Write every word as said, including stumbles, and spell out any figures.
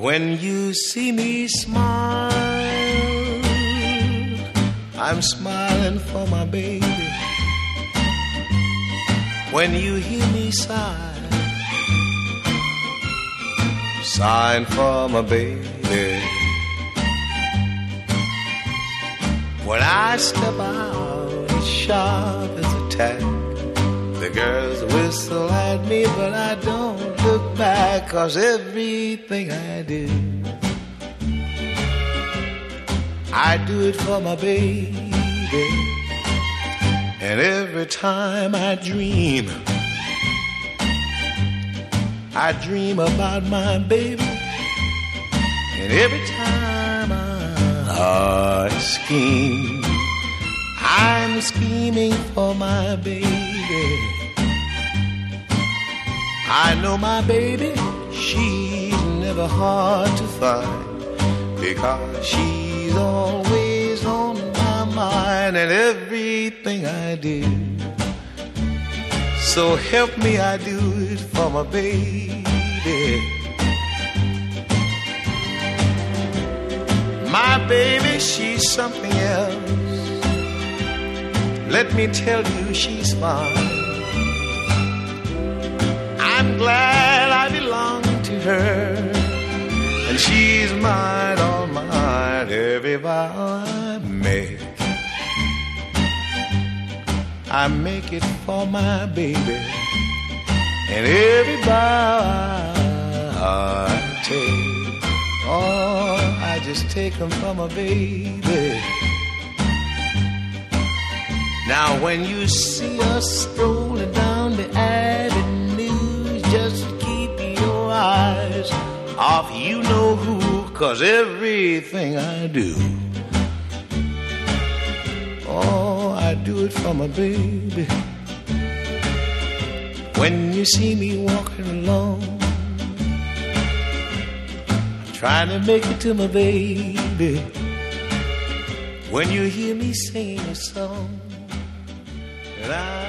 When you see me smile, I'm smiling for my baby. When you hear me sigh, sighing for my baby. When I step out as sharp as a tack, the girls whistle at me, but I don't look back, 'cause everything I do, I do it for my baby. And every time I dream, I dream about my baby. And every time I scheme, I'm scheming for my baby. I know my baby, she's never hard to find, because she's always on my mind and everything I do. So help me, I do it for my baby. My baby, she's something else. Let me tell you, she's fine. I'm glad I belong to her, and she's mine, all mine. Every vow I make, I make it for my baby. And every vow I take, oh, I just take them for my baby. Now when you see us strolling down the avenue, just keep your eyes off you know who, 'cause everything I do, oh, I do it for my baby. When you see me walking along, trying to make it to my baby. When you hear me singing a song, and I